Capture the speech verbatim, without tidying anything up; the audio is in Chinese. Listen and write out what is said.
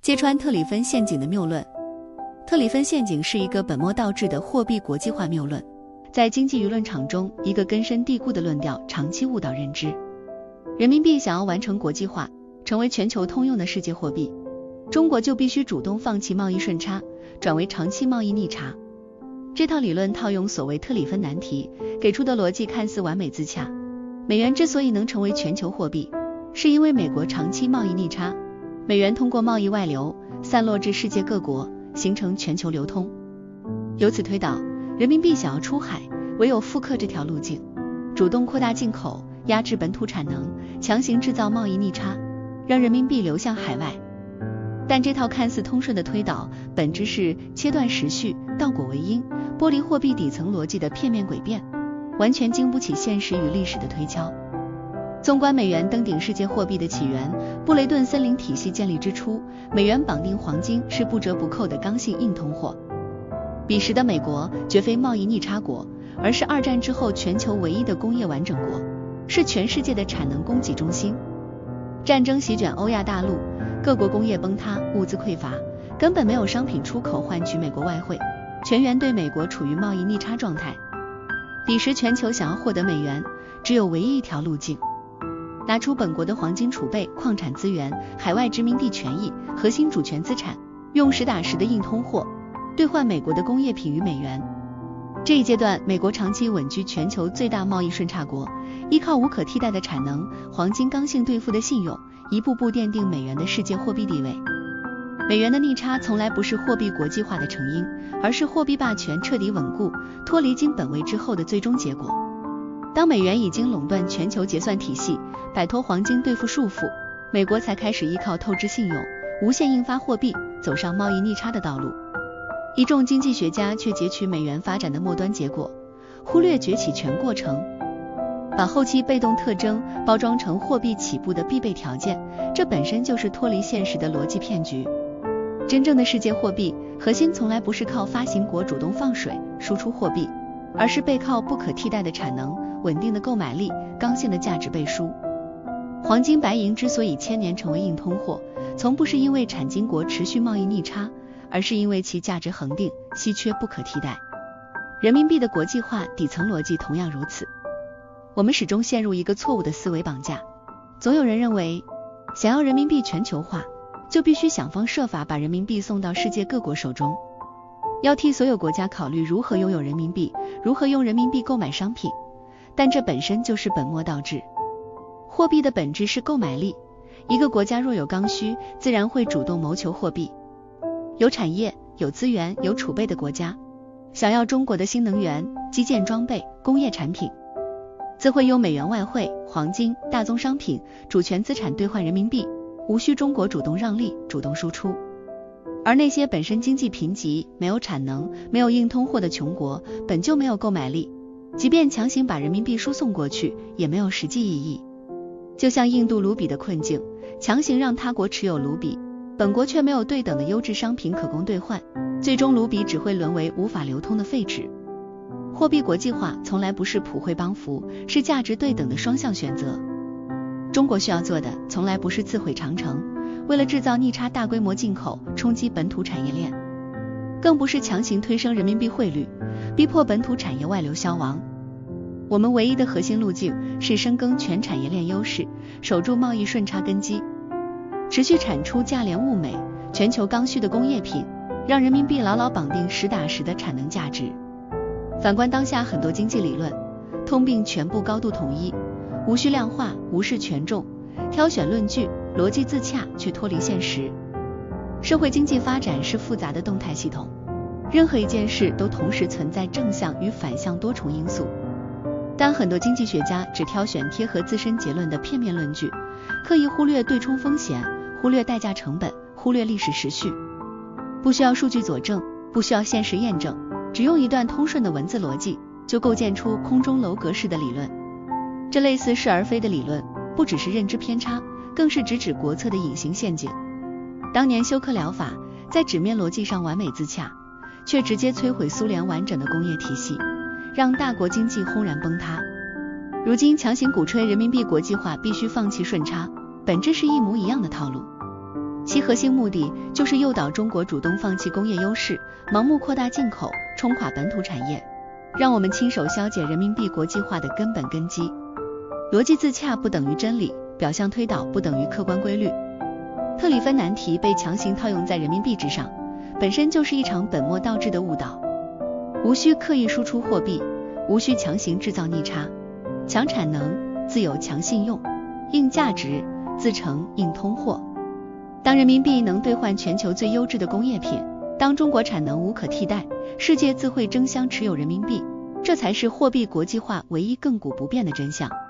揭穿特里芬陷阱的谬论。特里芬陷阱是一个本末倒置的货币国际化谬论，在经济舆论场中，一个根深蒂固的论调长期误导认知。人民币想要完成国际化，成为全球通用的世界货币，中国就必须主动放弃贸易顺差，转为长期贸易逆差。这套理论套用所谓特里芬难题，给出的逻辑看似完美自洽。美元之所以能成为全球货币，是因为美国长期贸易逆差，美元通过贸易外流散落至世界各国，形成全球流通。由此推导，人民币想要出海，唯有复刻这条路径，主动扩大进口，压制本土产能，强行制造贸易逆差，让人民币流向海外。但这套看似通顺的推导，本质是切断时序，倒果为因，剥离货币底层逻辑的片面诡辩，完全经不起现实与历史的推敲。纵观美元登顶世界货币的起源，布雷顿森林体系建立之初，美元绑定黄金是不折不扣的刚性硬通货。彼时的美国绝非贸易逆差国，而是二战之后全球唯一的工业完整国，是全世界的产能供给中心。战争席卷欧亚大陆，各国工业崩塌，物资匮乏，根本没有商品出口换取美国外汇，全员对美国处于贸易逆差状态。彼时全球想要获得美元，只有唯一一条路径，拿出本国的黄金储备、矿产资源、海外殖民地权益、核心主权资产，用实打实的硬通货兑换美国的工业品与美元。这一阶段，美国长期稳居全球最大贸易顺差国，依靠无可替代的产能、黄金刚性兑付的信用，一步步奠定美元的世界货币地位。美元的逆差从来不是货币国际化的成因，而是货币霸权彻底稳固、脱离金本位之后的最终结果。当美元已经垄断全球结算体系，摆脱黄金兑付束缚，美国才开始依靠透支信用、无限印发货币，走上贸易逆差的道路。一众经济学家却截取美元发展的末端结果，忽略崛起全过程，把后期被动特征包装成货币起步的必备条件，这本身就是脱离现实的逻辑骗局。真正的世界货币核心从来不是靠发行国主动放水输出货币，而是背靠不可替代的产能、稳定的购买力、刚性的价值背书。黄金白银之所以千年成为硬通货，从不是因为产金国持续贸易逆差，而是因为其价值恒定、稀缺不可替代。人民币的国际化底层逻辑同样如此。我们始终陷入一个错误的思维绑架，总有人认为，想要人民币全球化，就必须想方设法把人民币送到世界各国手中，要替所有国家考虑如何拥有人民币，如何用人民币购买商品，但这本身就是本末倒置。货币的本质是购买力，一个国家若有刚需，自然会主动谋求货币。有产业、有资源、有储备的国家，想要中国的新能源、基建装备、工业产品，自会用美元外汇、黄金、大宗商品、主权资产兑换人民币，无需中国主动让利、主动输出。而那些本身经济贫瘠、没有产能、没有硬通货的穷国，本就没有购买力，即便强行把人民币输送过去，也没有实际意义。就像印度卢比的困境，强行让他国持有卢比，本国却没有对等的优质商品可供兑换，最终卢比只会沦为无法流通的废纸。货币国际化从来不是普惠帮扶，是价值对等的双向选择。中国需要做的从来不是自毁长城，为了制造逆差大规模进口，冲击本土产业链，更不是强行推升人民币汇率，逼迫本土产业外流消亡。我们唯一的核心路径是深耕全产业链优势，守住贸易顺差根基，持续产出价廉物美、全球刚需的工业品，让人民币牢牢绑定实打实的产能价值。反观当下很多经济理论，通病全部高度统一，无需量化，无视权重，挑选论据，逻辑自洽却脱离现实。社会经济发展是复杂的动态系统，任何一件事都同时存在正向与反向多重因素。但很多经济学家只挑选贴合自身结论的片面论据，刻意忽略对冲风险，忽略代价成本，忽略历史时序。不需要数据佐证，不需要现实验证，只用一段通顺的文字逻辑，就构建出空中楼阁式的理论。这类似是而非的理论，不只是认知偏差，更是直指国策的隐形陷阱。当年休克疗法在纸面逻辑上完美自洽，却直接摧毁苏联完整的工业体系，让大国经济轰然崩塌。如今强行鼓吹人民币国际化必须放弃顺差，本质是一模一样的套路。 其核心目的就是诱导中国主动放弃工业优势，盲目扩大进口，冲垮本土产业，让我们亲手消解人民币国际化的根本根基。逻辑自洽不等于真理，表象推导不等于客观规律。特里芬难题被强行套用在人民币之上，本身就是一场本末倒置的误导。无需刻意输出货币，无需强行制造逆差，强产能自有强信用，硬价值自成硬通货。当人民币能兑换全球最优质的工业品，当中国产能无可替代，世界自会争相持有人民币，这才是货币国际化唯一亘古不变的真相。